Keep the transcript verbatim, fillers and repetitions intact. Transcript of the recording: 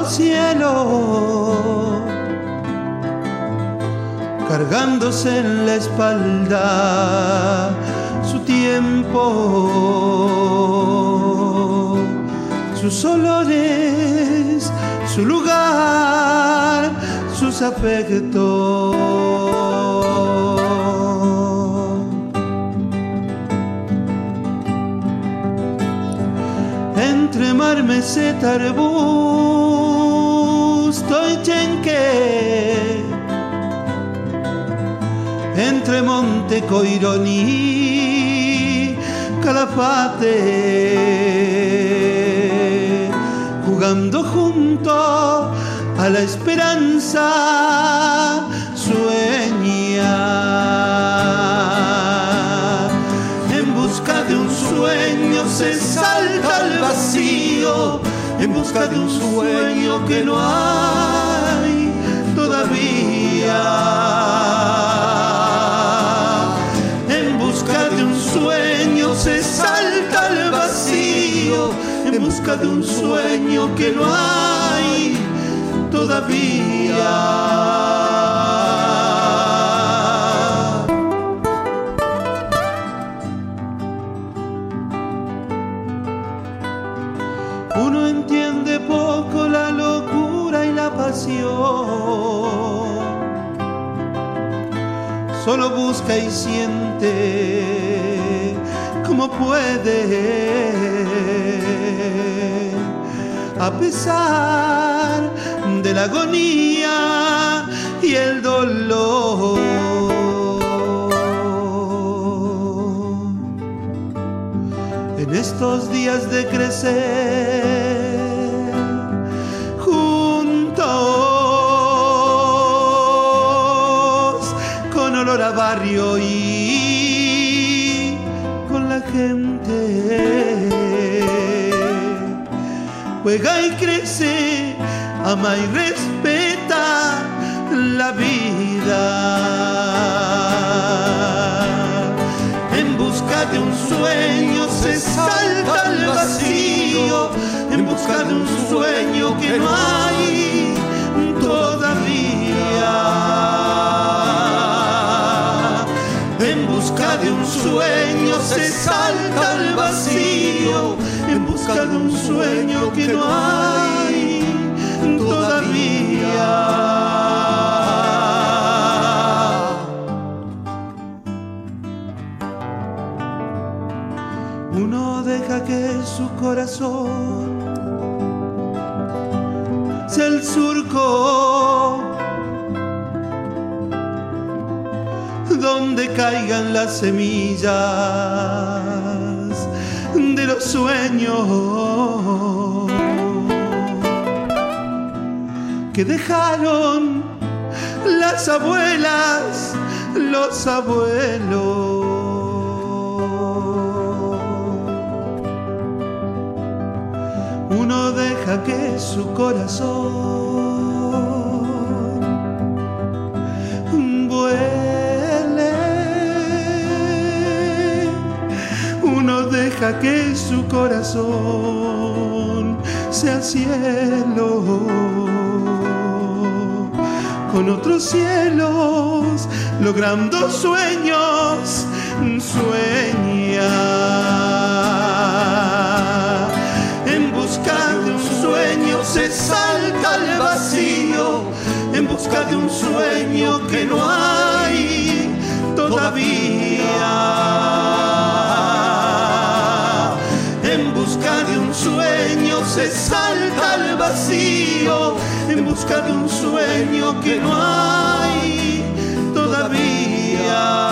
los cielos, cargándose en la espalda su tiempo, sus olores, su lugar, sus afectos. Entre mar, meseta, arbusto y chenque, entre monte, coironí, calafate, jugando junto a la esperanza, sueña. En busca de un sueño se salta al vacío, en busca de un sueño que no hay todavía. En busca de un sueño se salta al vacío, en busca de un sueño que no hay todavía. Uno entiende poco la locura y la pasión, solo busca y siente como puede, a pesar de la agonía y el dolor. En estos días de crecer juntos, con olor a barrio y con la gente, juega y crece, ama y respeta la vida. En busca de un sueño se salta al vacío, en busca de un sueño que no hay todavía. En busca de un sueño se salta al vacío, en busca de un sueño que no hay todavía. Uno deja que su corazón sea el surco donde caigan las semillas de los sueños que dejaron las abuelas, los abuelos. Uno deja que su corazón vuele, uno deja que su corazón sea cielo, con otros cielos, logrando sueños, sueña. En busca de un sueño se salta al vacío, en busca de un sueño que no hay todavía. En busca de un sueño se salta al vacío, en busca de un sueño que no hay todavía.